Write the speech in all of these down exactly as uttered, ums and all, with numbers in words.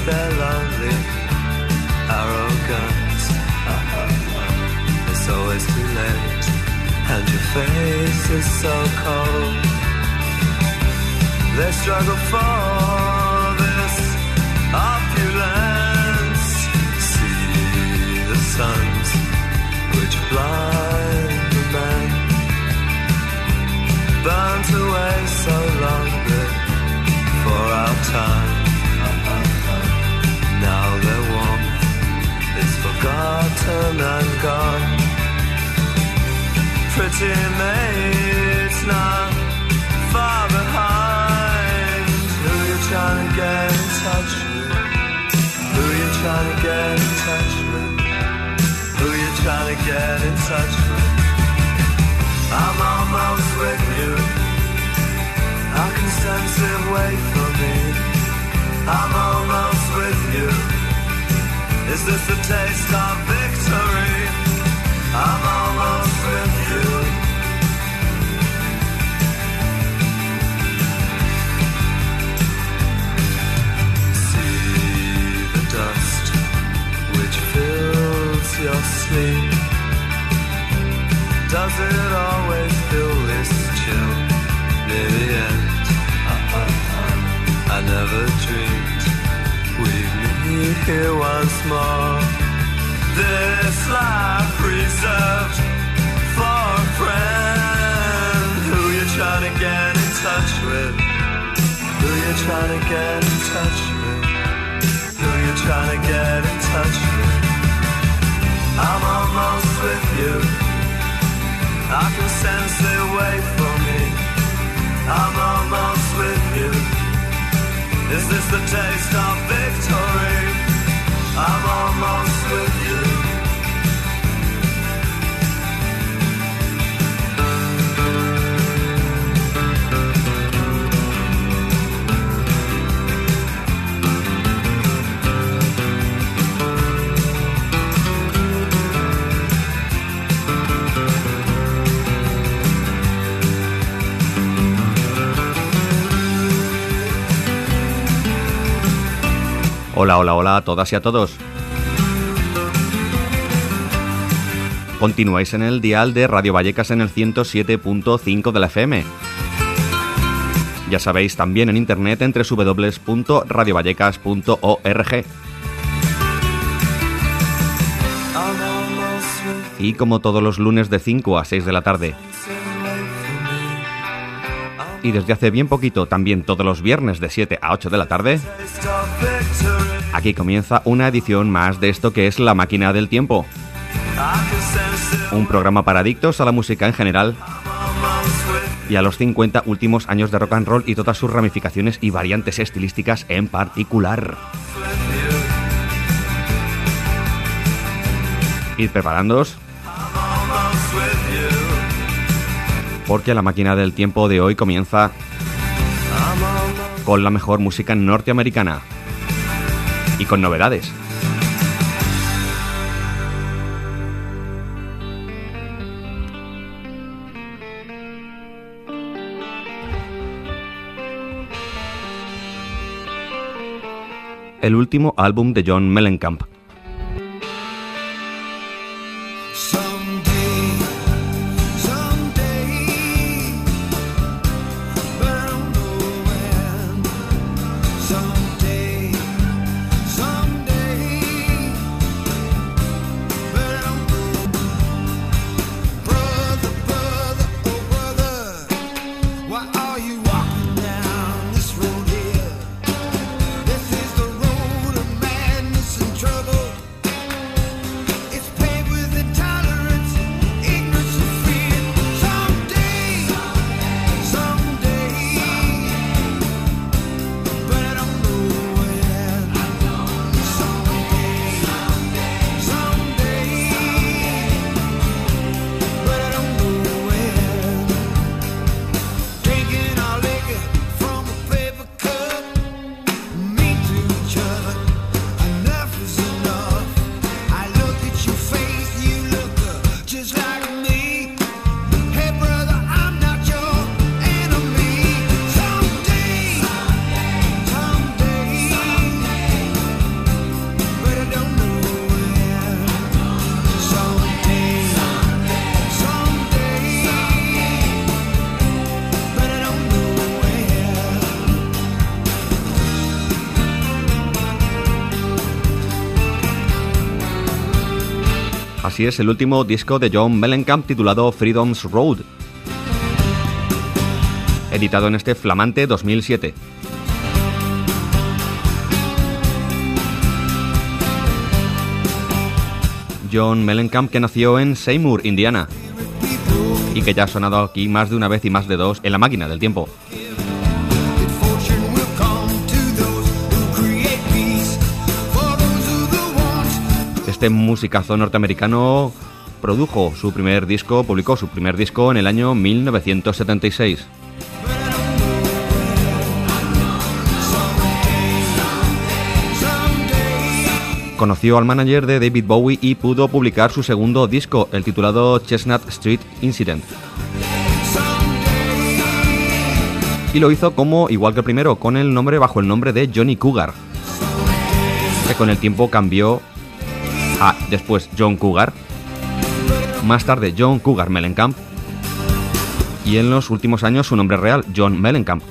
their lonely arrogance. It's always too late, and your face is so cold. They struggle for this opulence. See the suns which blind the men, burnt away so long before our time. Now their warmth is forgotten and gone. Pretty maids now far behind. Who you trying to get in touch with? Who you trying to get in touch with? Who you trying to get in touch with? I'm almost with you. I can sense it, wait for me. I'm almost with you. Is this the taste of victory? I'm almost with you. See the dust which fills your sleep. Does it always feel this chill near the end? I never dreamed we'd meet here once more. This life reserved for a friend. Who you trying to get in touch with? Who you trying to get in touch with? Who you trying to get in touch with? I'm almost with you. I can sense it, wait for me. I'm almost with you. Is this the taste of victory? I'm almost with you. Hola, hola, hola a todas y a todos. Continuáis en el dial de Radio Vallecas en el ciento siete punto cinco de la F M. Ya sabéis, también en internet en doble u doble u doble u punto radio vallecas punto org. Y como todos los lunes de cinco a seis de la tarde. Y desde hace bien poquito, también todos los viernes de siete a ocho de la tarde, aquí comienza una edición más de esto que es La Máquina del Tiempo. Un programa para adictos a la música en general y a los cincuenta últimos años de rock and roll y todas sus ramificaciones y variantes estilísticas en particular. Id preparándoos, porque La Máquina del Tiempo de hoy comienza con la mejor música norteamericana y con novedades. El último álbum de John Mellencamp. Trouble. Así es el último disco de John Mellencamp titulado Freedom's Road, editado en este flamante dos mil siete. John Mellencamp, que nació en Seymour, Indiana, y que ya ha sonado aquí más de una vez y más de dos en la máquina del tiempo. Este musicazo norteamericano produjo su primer disco, publicó su primer disco en el año mil novecientos setenta y seis. Conoció al manager de David Bowie y pudo publicar su segundo disco, el titulado Chestnut Street Incident. Y lo hizo como, igual que el primero, con el nombre bajo el nombre de Johnny Cougar, que con el tiempo cambió a después John Cougar, más tarde John Cougar Mellencamp, y en los últimos años su nombre real, John Mellencamp.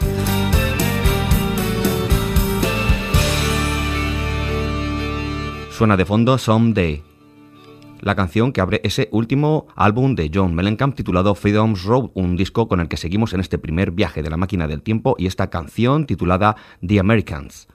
Suena de fondo Someday, la canción que abre ese último álbum de John Mellencamp titulado Freedom's Road, un disco con el que seguimos en este primer viaje de la máquina del tiempo, y esta canción titulada The Americans.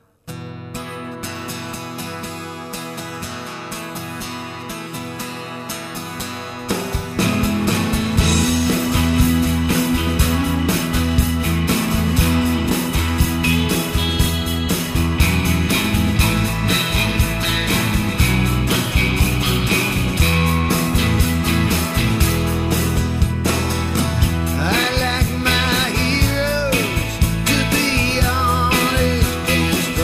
I like my heroes to be honest and strong.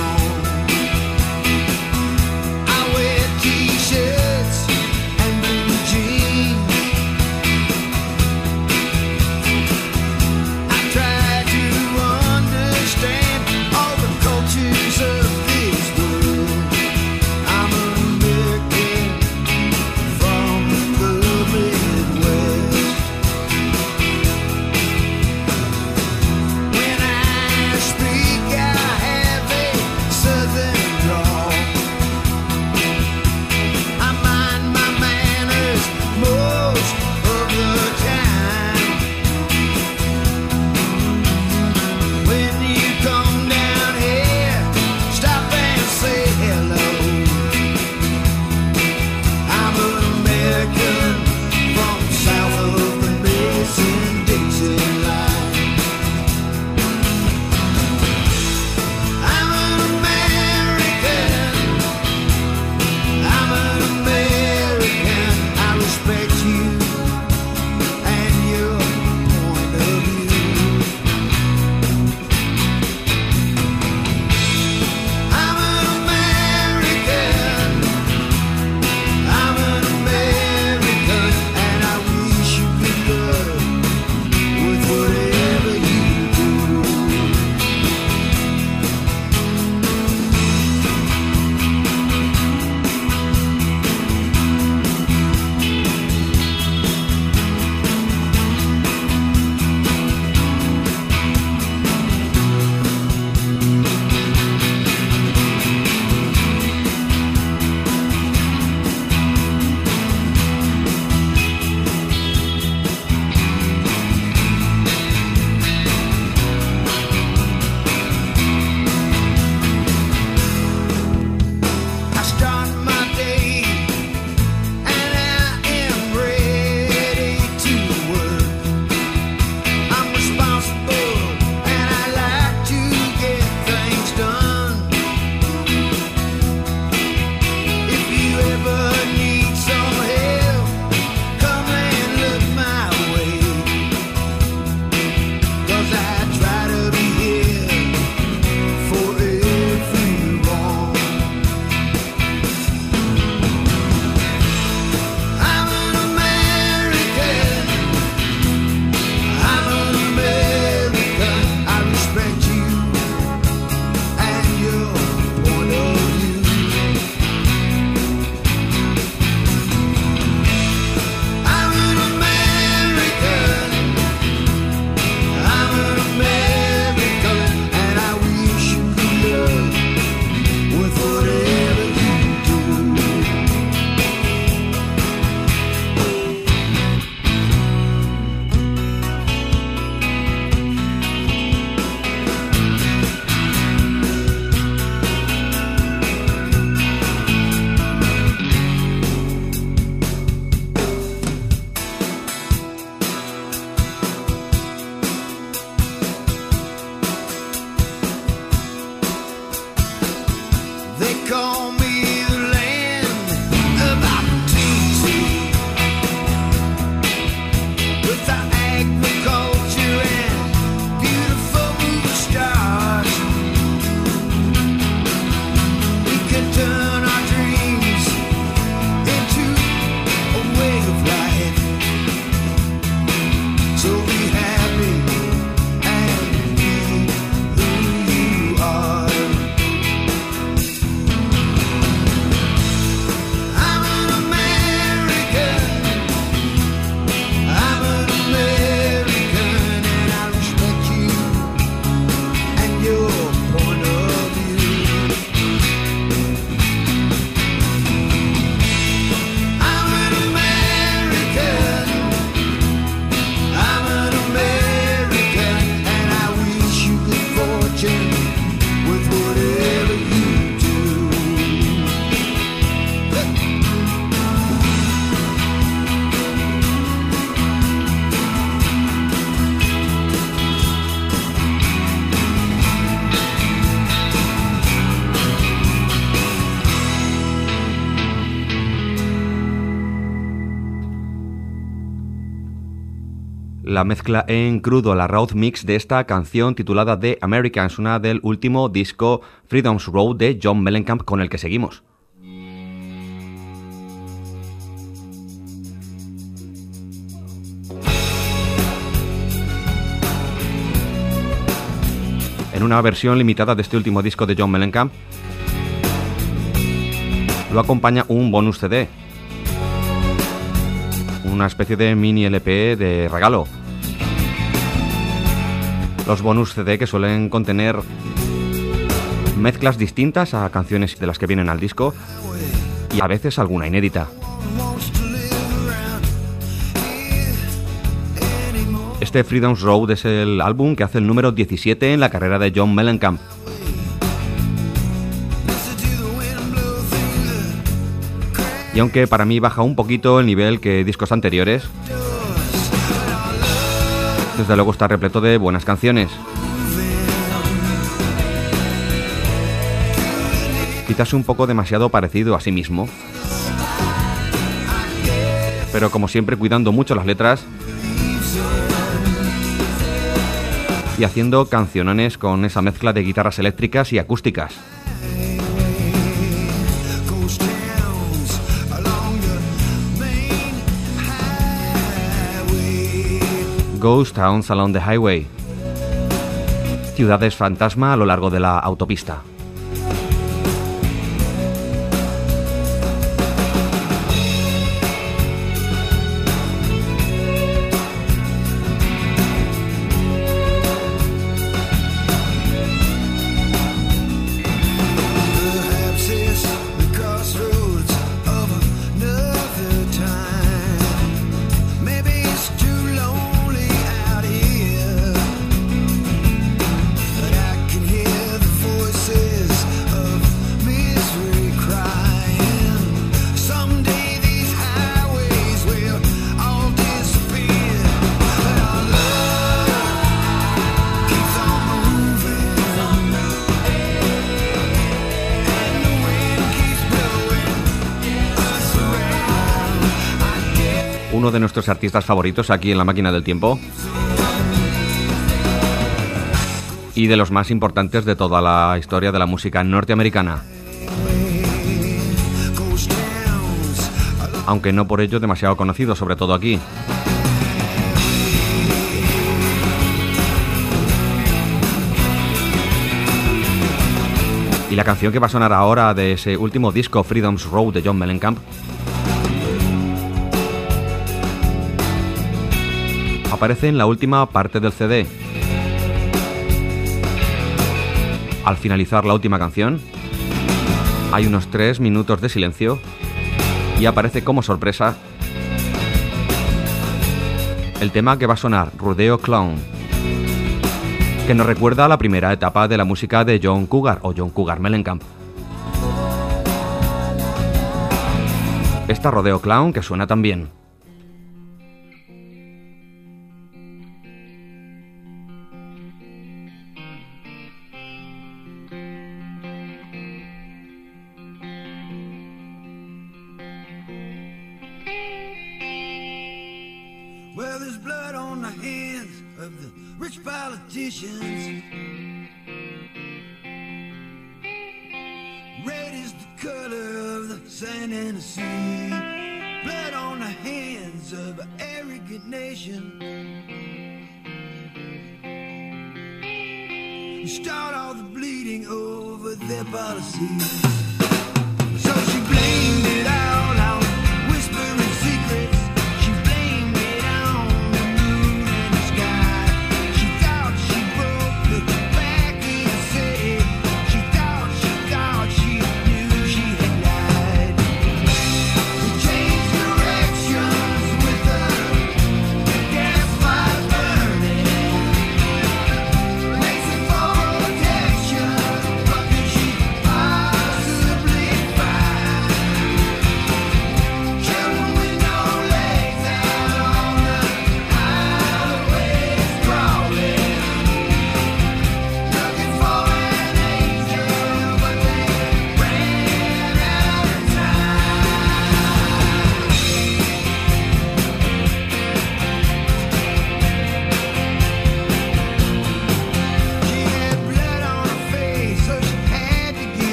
la mezcla en crudo, la road mix de esta canción titulada The Americans, una del último disco Freedom's Road de John Mellencamp, con el que seguimos. En una versión limitada de este último disco de John Mellencamp lo acompaña un bonus C D, una especie de mini L P de regalo. Los bonus C D que suelen contener mezclas distintas a canciones de las que vienen al disco y a veces alguna inédita. Este Freedom's Road es el álbum que hace el número diecisiete en la carrera de John Mellencamp. Y aunque para mí baja un poquito el nivel que discos anteriores, desde luego está repleto de buenas canciones. Quizás un poco demasiado parecido a sí mismo, pero como siempre cuidando mucho las letras y haciendo cancionones con esa mezcla de guitarras eléctricas y acústicas. Ghost Towns Along the Highway. Ciudades fantasma a lo largo de la autopista. Uno de nuestros artistas favoritos aquí en La Máquina del Tiempo y de los más importantes de toda la historia de la música norteamericana, aunque no por ello demasiado conocido, sobre todo aquí. Y la canción que va a sonar ahora de ese último disco, Freedom's Road de John Mellencamp, aparece en la última parte del C D. Al finalizar la última canción, hay unos tres minutos de silencio y aparece como sorpresa el tema que va a sonar, Rodeo Clown, que nos recuerda a la primera etapa de la música de John Cougar o John Cougar Mellencamp. Esta Rodeo Clown que suena tan bien. Well, there's blood on the hands of the rich politicians. Red is the color of the sand and the sea. Blood on the hands of an arrogant nation. You start all the bleeding over their policies. So she blamed it all on whispering secrets.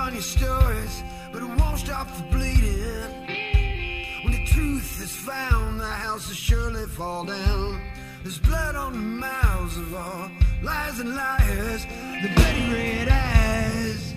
on your stories, but it won't stop the bleeding. When the truth is found, the house will surely fall down. There's blood on the mouths of all lies and liars. The bloody red eyes,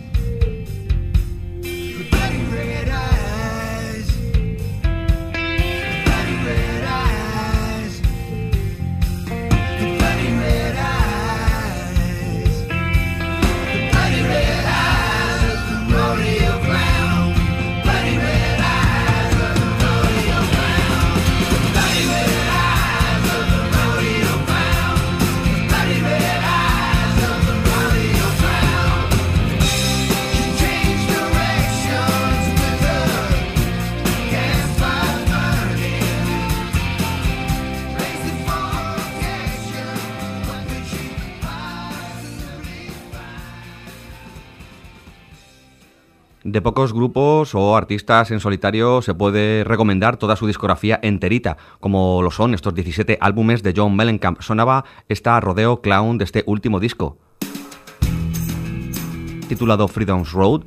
the bloody red eyes, the bloody red eyes, the bloody red eyes, the bloody red eyes of the rodeo clown, bloody red eyes of the rodeo clown, the bloody red eyes of the rodeo clown, the bloody red eyes of the rodeo clown. She changed directions with her campfire burning, racing for location. What could she possibly find? De pocos grupos o artistas en solitario se puede recomendar toda su discografía enterita, como lo son estos diecisiete álbumes de John Mellencamp. Sonaba esta Rodeo Clown de este último disco, titulado Freedom's Road,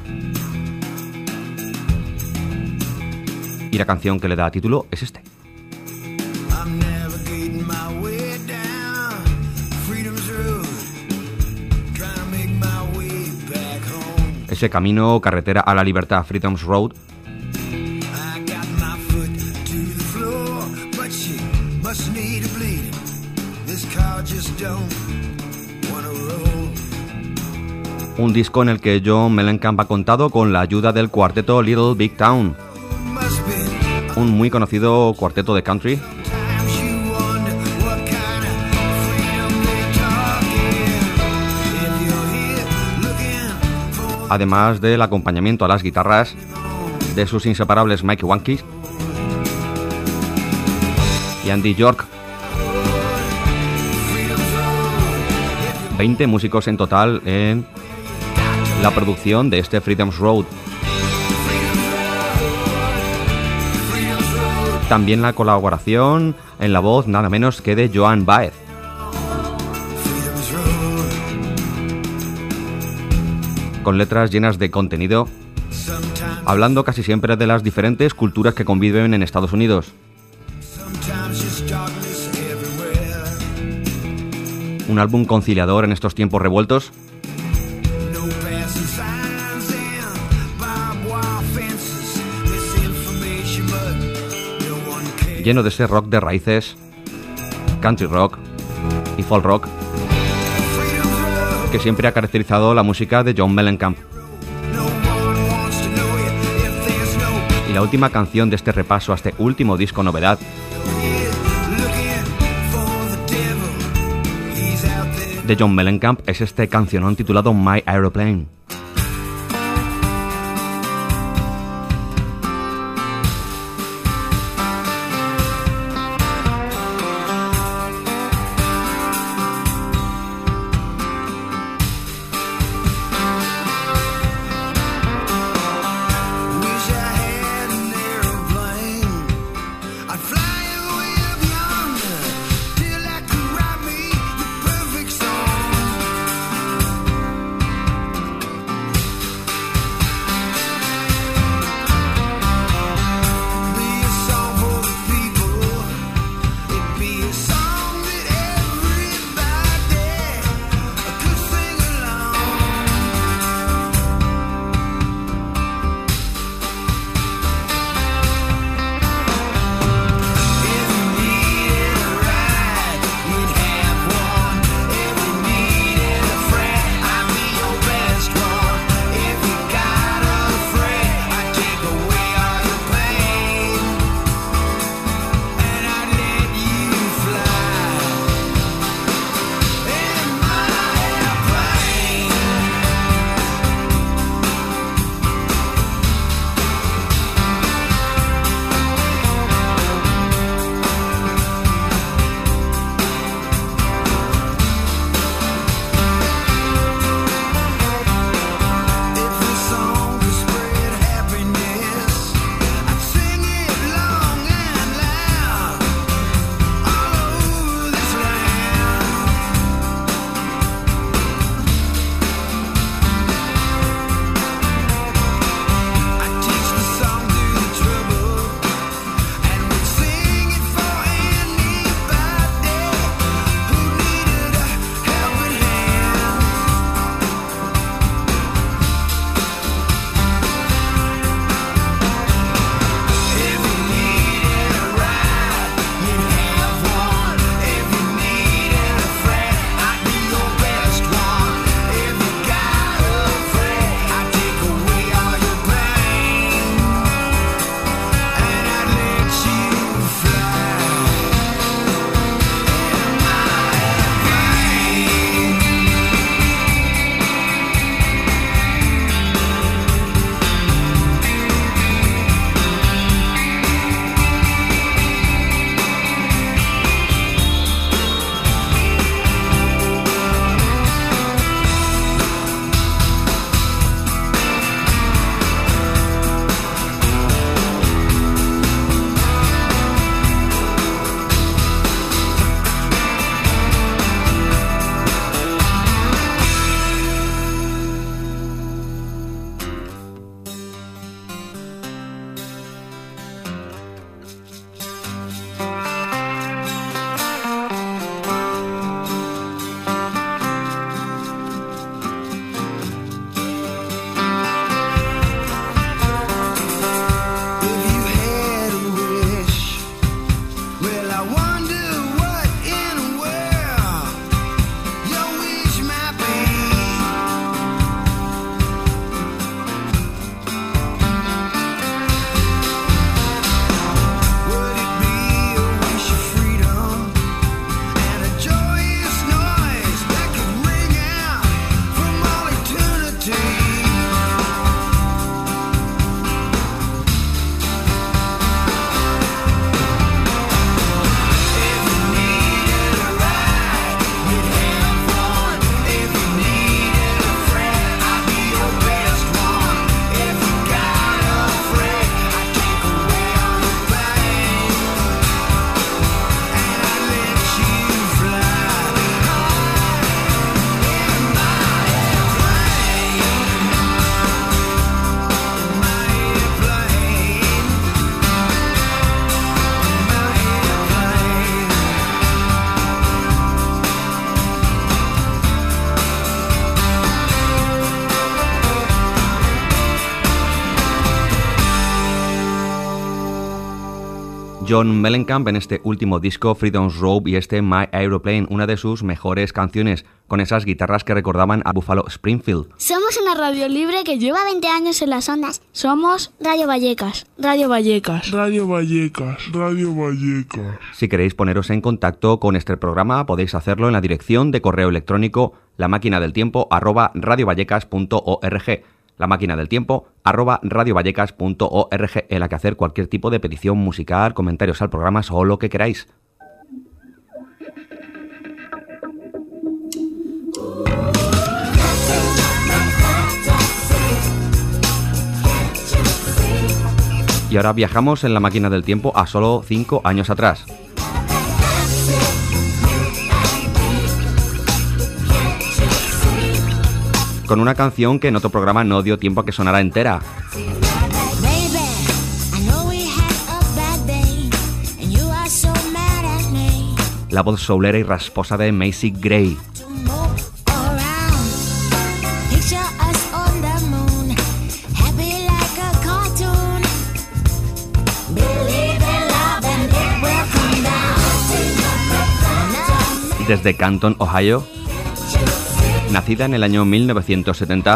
y la canción que le da título es este. I'm navigating my way down Freedom's Road, trying to make my way back home. Ese camino, carretera a la libertad, Freedom's Road, I got my foot to the floor, but she must need a bleeding. This car just don't wanna roll. un disco en el que John Mellencamp ha contado con la ayuda del cuarteto Little Big Town, Must be un muy conocido cuarteto de country, times you wonder what kind of freedom they're talking. If you're here looking for además del acompañamiento a las guitarras de sus inseparables Mikey Wanky y Andy York. veinte músicos en total en la producción de este Freedom's Road. También la colaboración en la voz nada menos que de Joan Baez. Con letras llenas de contenido, hablando casi siempre de las diferentes culturas que conviven en Estados Unidos. Un álbum conciliador en estos tiempos revueltos, lleno de ese rock de raíces, country rock y folk rock que siempre ha caracterizado la música de John Mellencamp. Y la última canción de este repaso a este último disco novedad de John Mellencamp es este cancionón titulado My Aeroplane. John Mellencamp en este último disco, Freedom's Robe, y este My Aeroplane, una de sus mejores canciones, con esas guitarras que recordaban a Buffalo Springfield. Somos una radio libre que lleva veinte años en las ondas. Somos Radio Vallecas. Radio Vallecas. Radio Vallecas. Radio Vallecas. Si queréis poneros en contacto con este programa, podéis hacerlo en la dirección de correo electrónico la máquina del tiempo arroba radiovallecas punto org. La máquina del tiempo arroba radiovallecas punto org, en la que hacer cualquier tipo de petición musical, comentarios al programa o lo que queráis. Y ahora viajamos en la máquina del tiempo a solo cinco años atrás. Con una canción que en otro programa no dio tiempo a que sonara entera. La voz soulera y rasposa de Macy Gray. Desde Canton, Ohio, nacida en el año mil novecientos setenta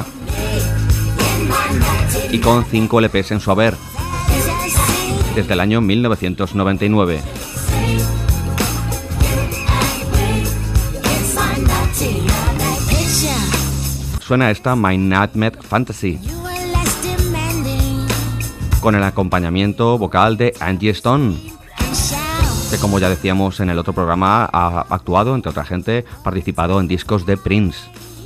y con cinco L Pes en su haber, desde el año mil novecientos noventa y nueve. Suena esta My Nightmare Fantasy, con el acompañamiento vocal de Angie Stone, que, como ya decíamos en el otro programa, ha actuado, entre otra gente, participado en discos de Prince.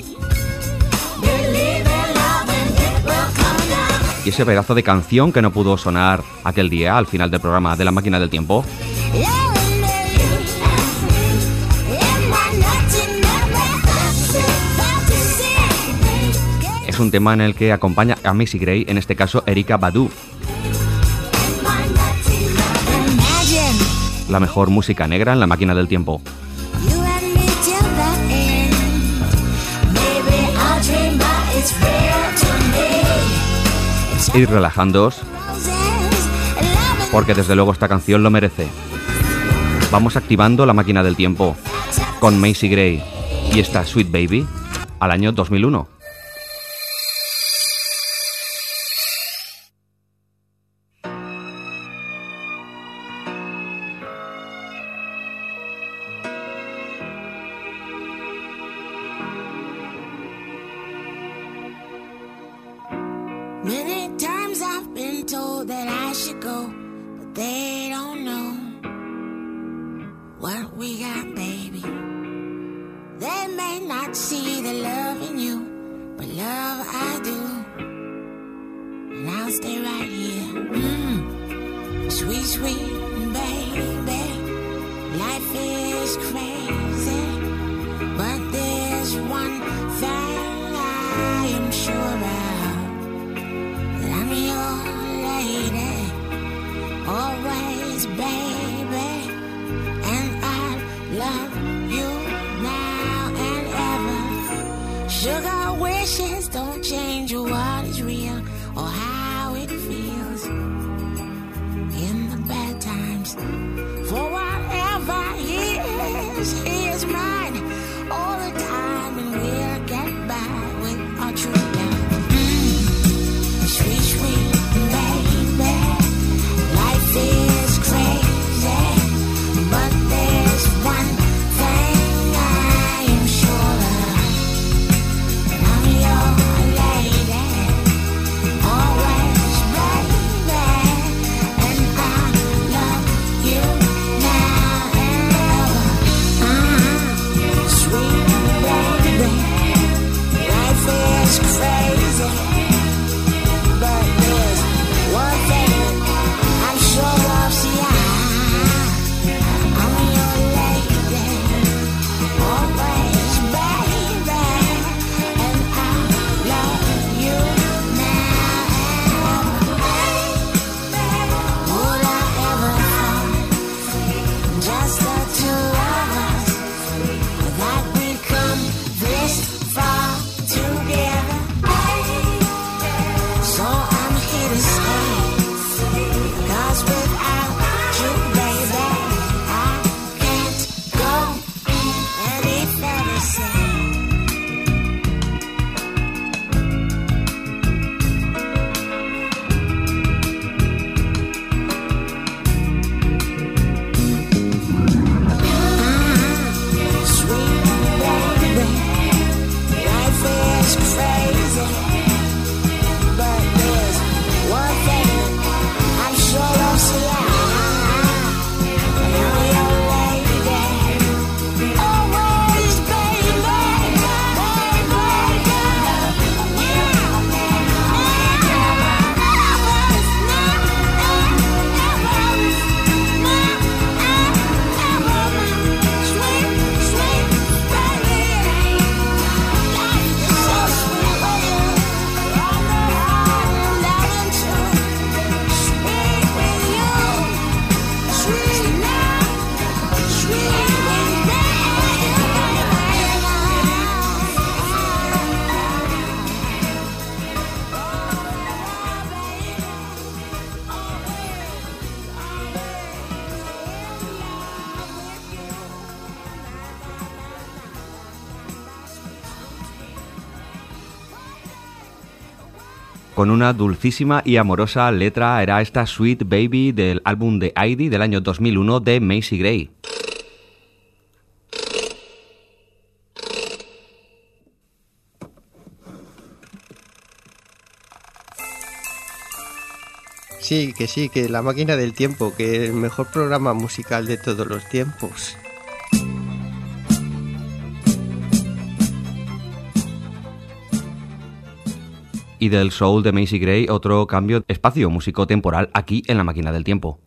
Y ese pedazo de canción que no pudo sonar aquel día al final del programa de La Máquina del Tiempo. Es un tema en el que acompaña a Macy Gray, en este caso Erykah Badu. La mejor música negra en La Máquina del Tiempo. Ir relajándoos, porque desde luego esta canción lo merece. Vamos activando La Máquina del Tiempo con Macy Gray y esta Sweet Baby al año dos mil uno. Many times I've been told that I should go, but they don't know what we got, baby. They may not see the love in you, but love I do. And I'll stay right here. Mm. Sweet, sweet baby. Life is crazy, but there's one thing I am sure of. I'm your lady, always, baby, and I love you now and ever. Sugar wishes don't change what is real or how it feels in the bad times. For whatever he is, he is mine all the time, and we'll get by with our true love. Sweet, sweet baby, life is crazy, but there's one thing I am sure of. I'm your lady, always, baby, and I love you now and ever. Uh-huh. con una dulcísima y amorosa letra. Era esta Sweet Baby del álbum de Heidi del año dos mil uno de Macy Gray. Sí, que sí, que La Máquina del Tiempo, que es el mejor programa musical de todos los tiempos. Y del soul de Macy Gray, otro cambio de espacio músico-temporal aquí en La Máquina del Tiempo.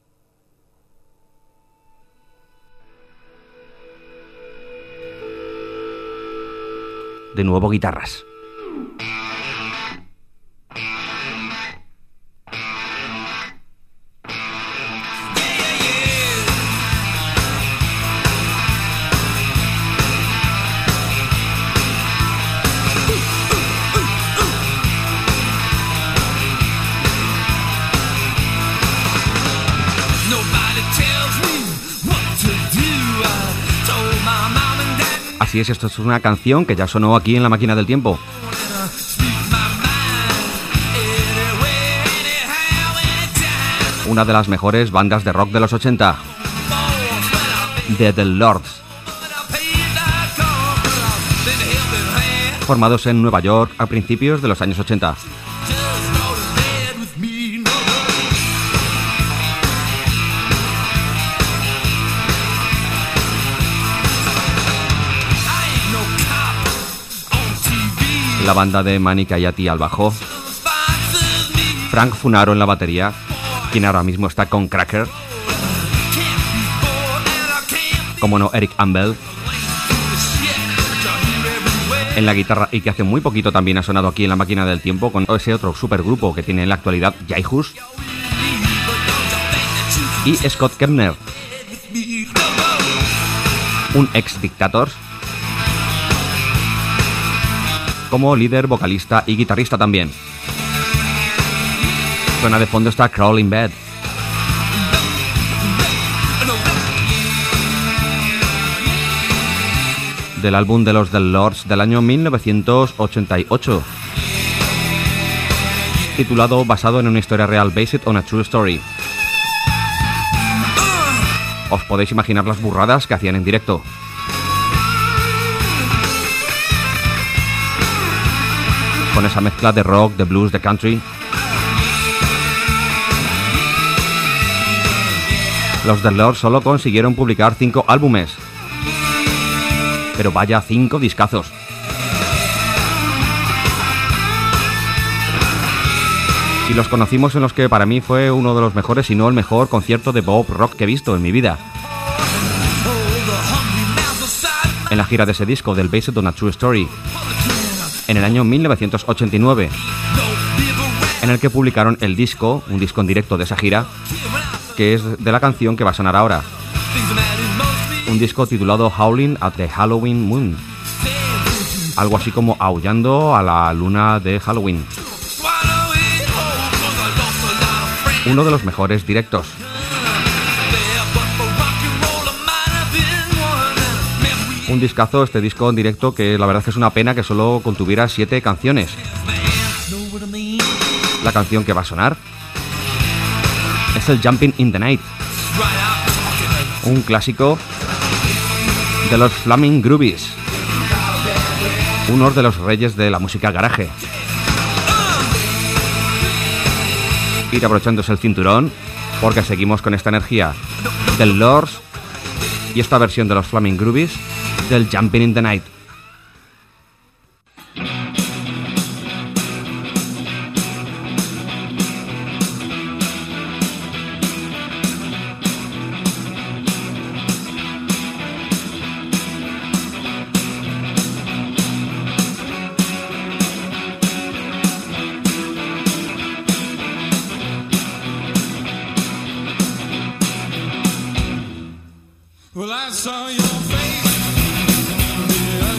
De nuevo guitarras. Así es, esto es una canción que ya sonó aquí en La Máquina del Tiempo. Una de las mejores bandas de rock de los ochenta. The Lords. Formados en Nueva York a principios de los años ochenta. La banda de Manny Kayati al bajo, Frank Funaro en la batería, quien ahora mismo está con Cracker, como no, Eric Ambel en la guitarra, y que hace muy poquito también ha sonado aquí en La Máquina del Tiempo con ese otro supergrupo que tiene en la actualidad Jaihus, y Scott Kepner, un ex Dictators, como líder, vocalista y guitarrista también. Suena de fondo esta Crawling Bed. Del álbum de los The Lords del año mil novecientos ochenta y ocho. Titulado basado en una historia real, Based on a True Story. Os podéis imaginar las burradas que hacían en directo. Con esa mezcla de rock, de blues, de country. Los The Lords solo consiguieron publicar cinco álbumes. Pero vaya cinco discazos. Y los conocimos en los que para mí fue uno de los mejores, si no el mejor concierto de pop rock que he visto en mi vida. En la gira de ese disco, del Based on a True Story, en el año mil novecientos ochenta y nueve, en el que publicaron el disco, un disco en directo de esa gira, que es de la canción que va a sonar ahora. Un disco titulado Howling at the Halloween Moon. Algo así como aullando a la luna de Halloween. Uno de los mejores directos. Un discazo, este disco en directo, que la verdad es que es una pena que solo contuviera siete canciones. La canción que va a sonar es el Jumping in the Night, un clásico de los Flaming Groovies, unos de los reyes de la música garaje. Ir abrochándose el cinturón, porque seguimos con esta energía del Lords y esta versión de los Flaming Groovies del Jumping in the Night. Well, I saw your face the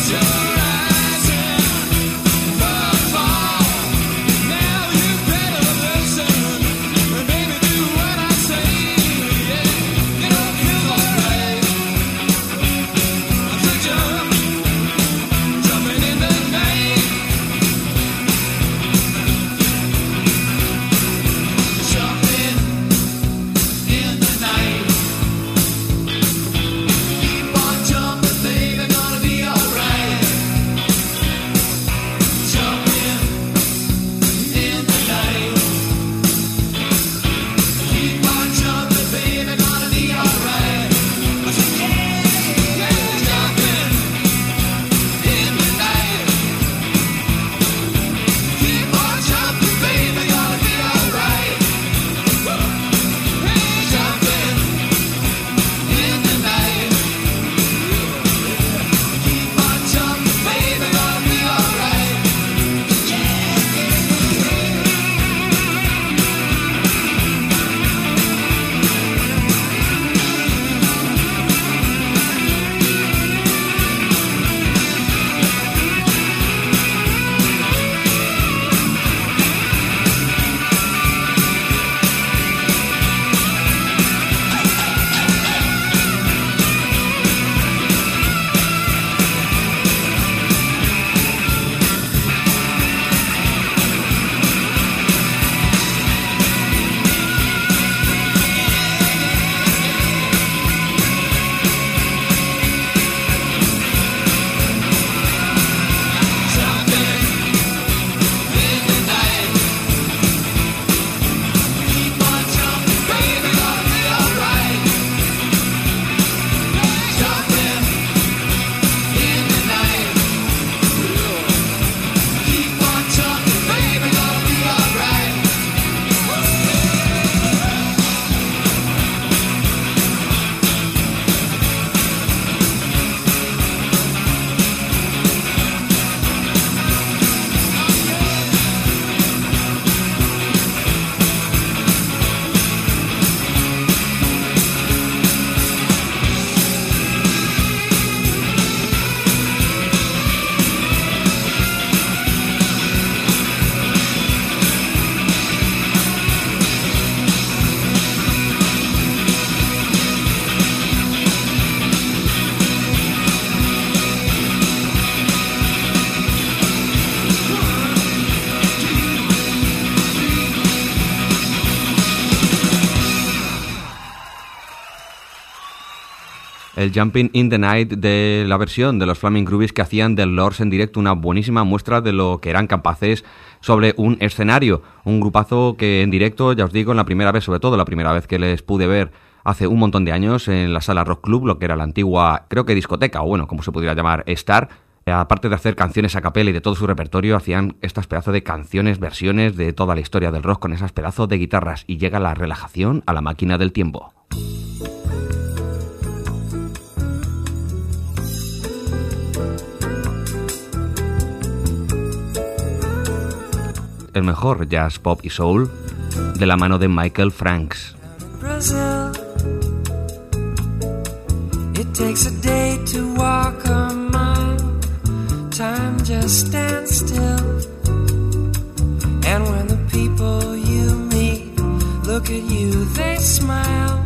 el Jumping in the Night de la versión de los Flaming Groovies que hacían del Lords en directo, una buenísima muestra de lo que eran capaces sobre un escenario. Un grupazo que en directo, ya os digo, en la primera vez, sobre todo la primera vez que les pude ver hace un montón de años en la Sala Rock Club, lo que era la antigua, creo que discoteca, o bueno, como se pudiera llamar, Star. Aparte de hacer canciones a capela y de todo su repertorio, hacían estas pedazos de canciones, versiones de toda la historia del rock con esas pedazos de guitarras, y llega la relajación a la máquina del tiempo. El mejor jazz, pop y soul de la mano de Michael Franks. Brazil. It takes a day to walk a mile. Time just stands still. And when the people you meet look at you, they smile.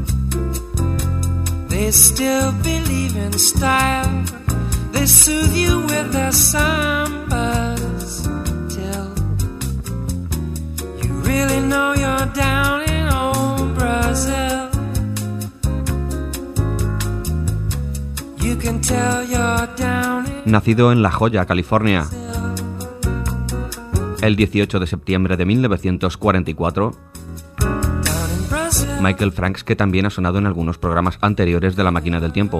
They still believe in style. They soothe you with their sambas till you really know you're down in old Brazil. You can tell you're down in Nacido en La Joya, California, el dieciocho de septiembre de mil novecientos cuarenta y cuatro, Michael Franks, que también ha sonado en algunos programas anteriores de La Máquina del Tiempo.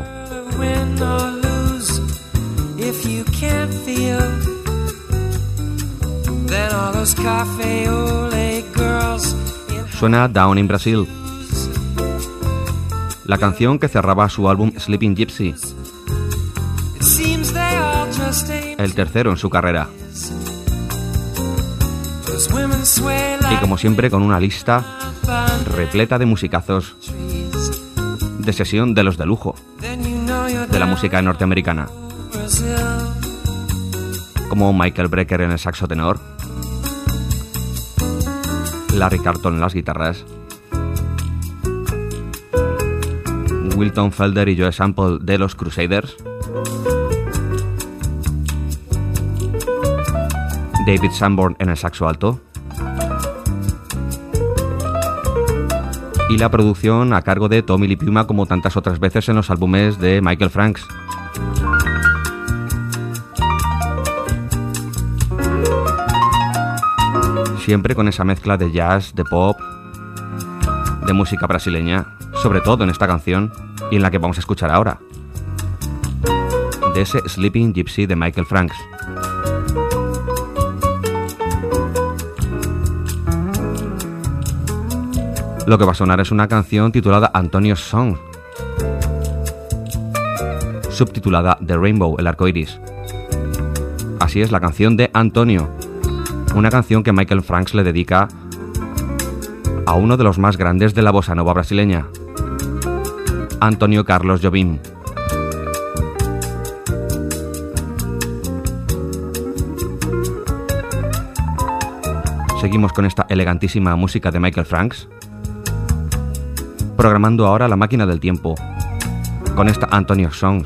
Suena Down in Brazil, la canción que cerraba su álbum Sleeping Gypsy, el tercero en su carrera. Y como siempre, con una lista repleta de musicazos de sesión de los de lujo de la música norteamericana. como Michael Brecker en el saxo tenor, Larry Carlton en las guitarras, Wilton Felder y Joe Sample de los Crusaders, David Sanborn en el saxo alto, y la producción a cargo de Tommy Lee Puma, como tantas otras veces en los álbumes de Michael Franks. Siempre con esa mezcla de jazz, de pop, de música brasileña, sobre todo en esta canción y en la que vamos a escuchar ahora, de ese Sleeping Gypsy de Michael Franks. Lo que va a sonar es una canción titulada Antonio's Song, subtitulada The Rainbow, el arco iris. Así es, la canción de Antonio, una canción que Michael Franks le dedica a uno de los más grandes de la bossa nova brasileña, Antonio Carlos Jobim. Seguimos con esta elegantísima música de Michael Franks, programando ahora la máquina del tiempo con esta Antonio's Song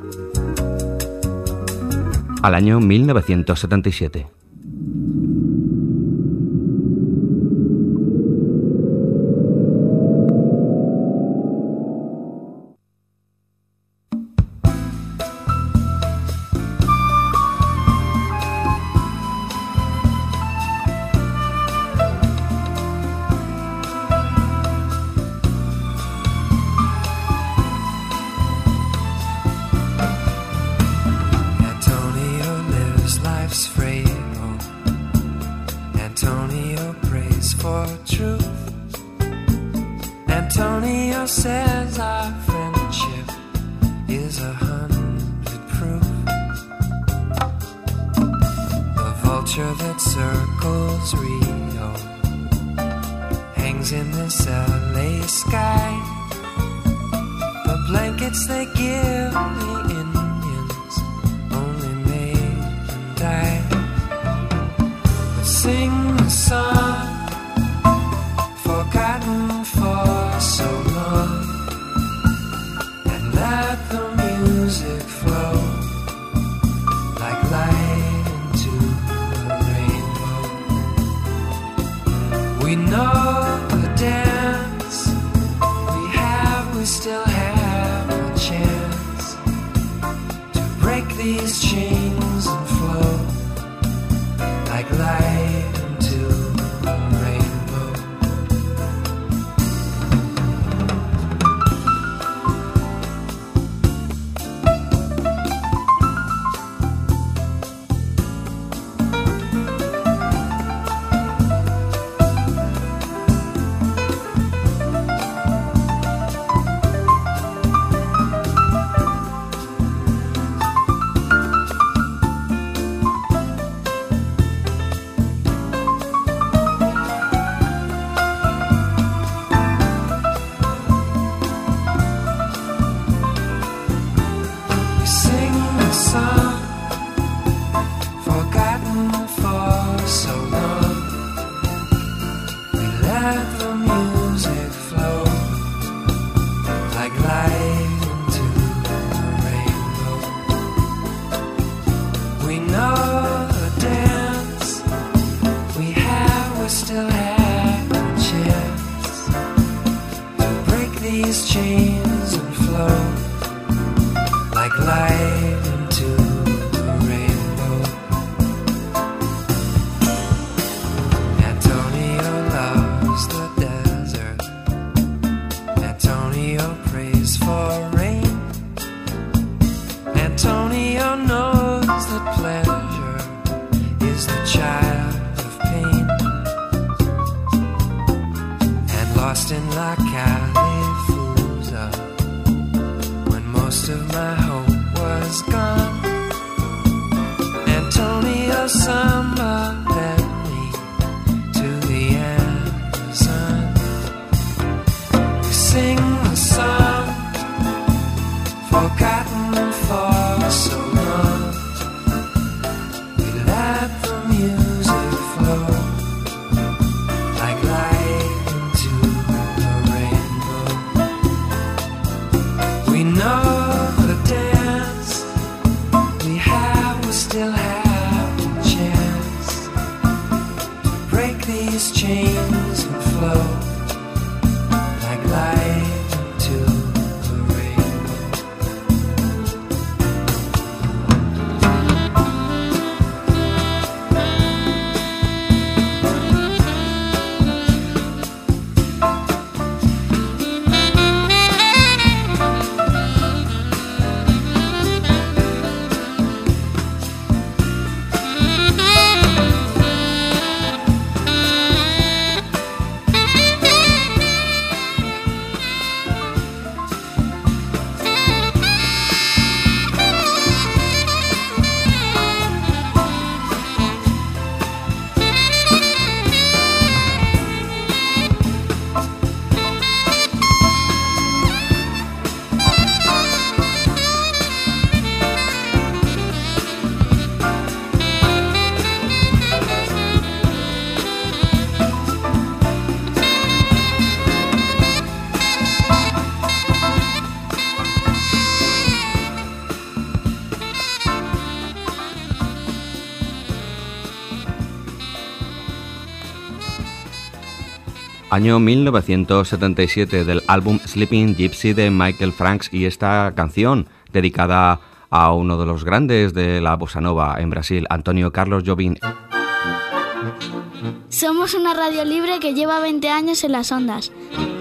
al año mil novecientos setenta y siete. Forgotten for so long, we let Año mil novecientos setenta y siete, del álbum Sleeping Gypsy de Michael Franks, y esta canción dedicada a uno de los grandes de la bossa nova en Brasil, Antonio Carlos Jobim. Somos una radio libre que lleva veinte años en las ondas.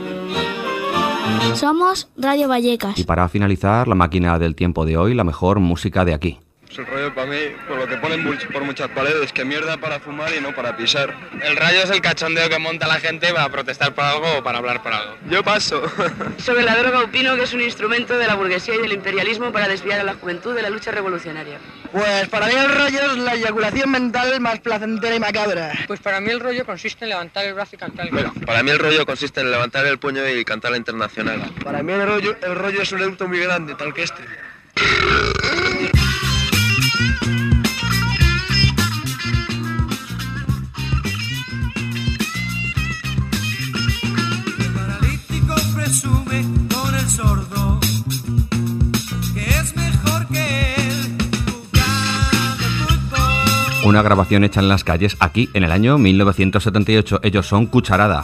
Somos Radio Vallecas. Y para finalizar, la máquina del tiempo de hoy, la mejor música de aquí. El rollo para mí, por lo que ponen por muchas paredes, que mierda para fumar y no para pisar. El rayo es el cachondeo que monta la gente para protestar por algo o para hablar por algo. Yo paso. Sobre la droga opino que es un instrumento de la burguesía y del imperialismo para desviar a la juventud de la lucha revolucionaria. Pues para mí el rollo es la eyaculación mental más placentera y macabra. Pues para mí el rollo consiste en levantar el brazo y cantar el bueno, para mí el rollo consiste en levantar el puño y cantar la internacional. Para mí el rollo, el rollo es un eructo muy grande, tal que este. Presume con el sordo que es mejor que él jugando fútbol. Una grabación hecha en las calles aquí en el año mil novecientos setenta y ocho. Ellos son Cucharada.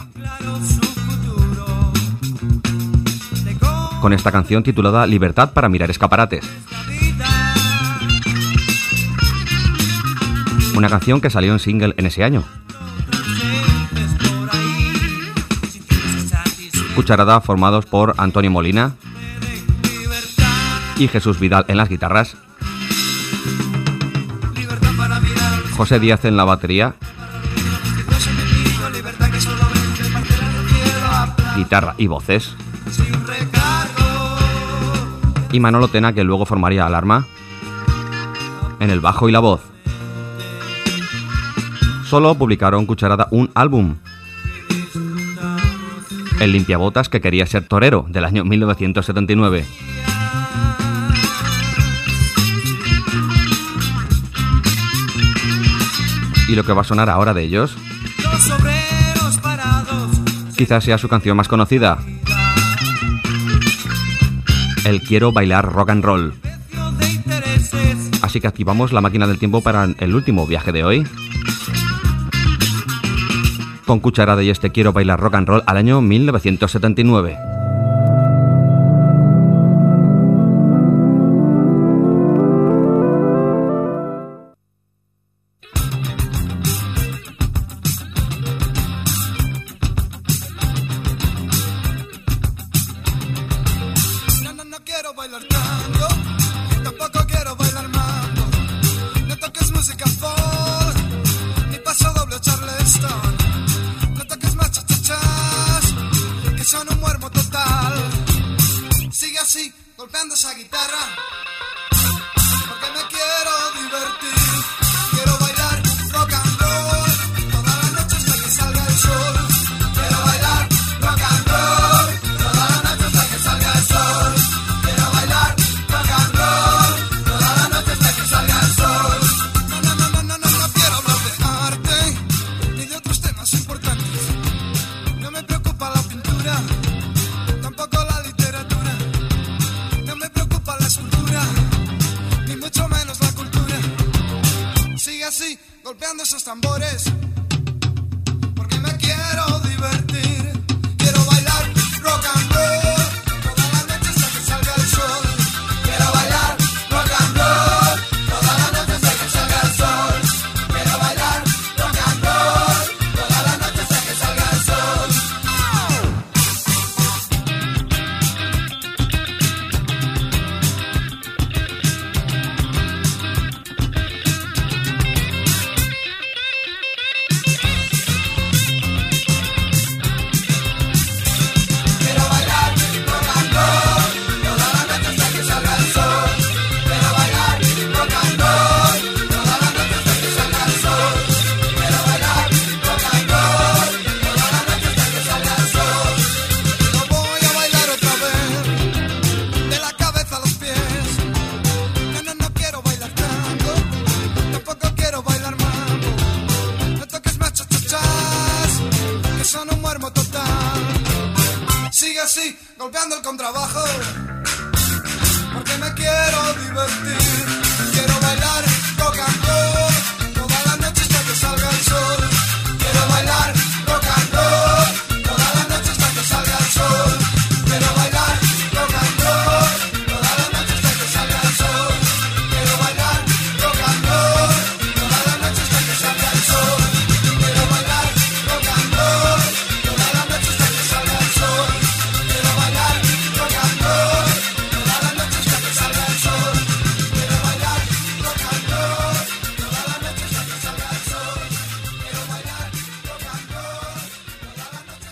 Con esta canción titulada Libertad para mirar escaparates. Una canción que salió en single en ese año. Cucharada, formados por Antonio Molina y Jesús Vidal en las guitarras, José Díaz en la batería, guitarra y voces, y Manolo Tena, que luego formaría Alarma, en el bajo y la voz. Solo publicaron Cucharada un álbum, El limpiabotas que quería ser torero, del año mil novecientos setenta y nueve. Y lo que va a sonar ahora de ellos, quizás sea su canción más conocida, el Quiero bailar rock and roll. Así que activamos la máquina del tiempo para el último viaje de hoy, con Cucharada y este Quiero bailar rock and roll al año mil novecientos setenta y nueve. No, no, no quiero bailar tango, tampoco quiero bailar mambo. No toques música folk, ni paso doble o charleston. Son un muermo total. Sigue así, golpeando esa guitarra, porque me quiero divertir. Quiero bailar rock and roll toda la noche hasta que salga el sol. Quiero bailar rock and roll toda la noche hasta que salga el sol. Quiero bailar rock and roll toda la noche hasta que salga el sol. No, no, no, no, no, no, no quiero hablar de arte ni de otros temas importantes. No me preocupa la pintura, tampoco la literatura. No me preocupa la escultura, ni mucho menos la cultura. Sigue así, golpeando esos tambores, porque me quiero divertir. Quiero bailar rock and roll toda la noche hasta que salga el sol. Quiero bailar rock and roll toda la noche hasta que salga el sol. Quiero bailar rock and roll toda la noche hasta que salga el sol. Golpeando el contrabajo, porque me quiero divertir. Quiero bailar rock and roll toda la noche hasta que salga el sol. Quiero bailar rock and roll toda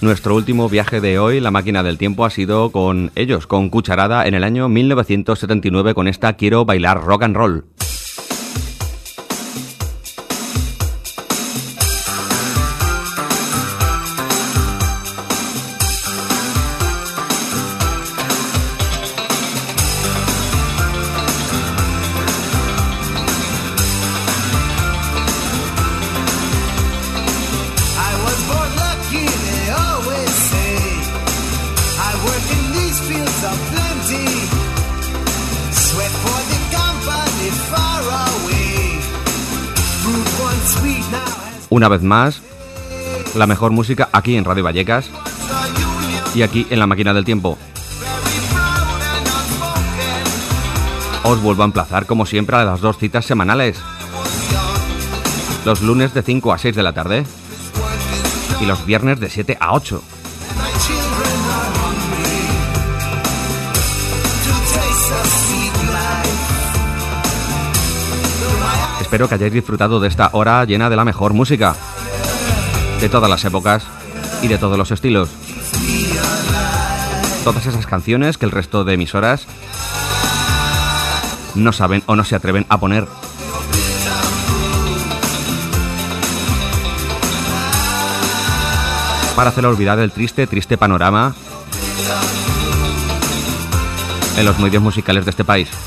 Nuestro último viaje de hoy, la máquina del tiempo, ha sido con ellos, con Cucharada, en el año mil novecientos setenta y nueve, con esta Quiero bailar rock and roll. Una vez más, la mejor música aquí en Radio Vallecas y aquí en la máquina del tiempo. Os vuelvo a emplazar como siempre a las dos citas semanales. Los lunes de cinco a seis de la tarde y los viernes de siete a ocho. Espero que hayáis disfrutado de esta hora llena de la mejor música, de todas las épocas y de todos los estilos. Todas esas canciones que el resto de emisoras no saben o no se atreven a poner. Para hacer olvidar el triste, triste panorama en los medios musicales de este país.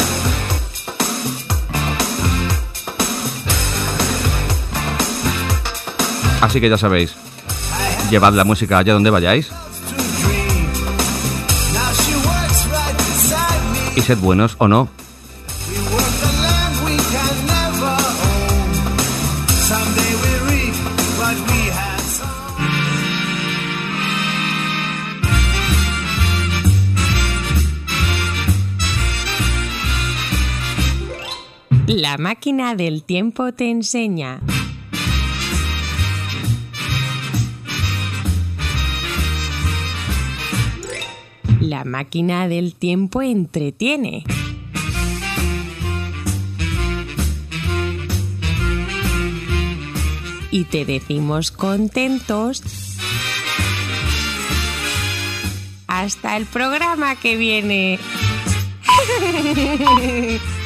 Así que ya sabéis, llevad la música allá donde vayáis y sed buenos o no. La máquina del tiempo te enseña. La máquina del tiempo entretiene. Y te decimos contentos hasta el programa que viene.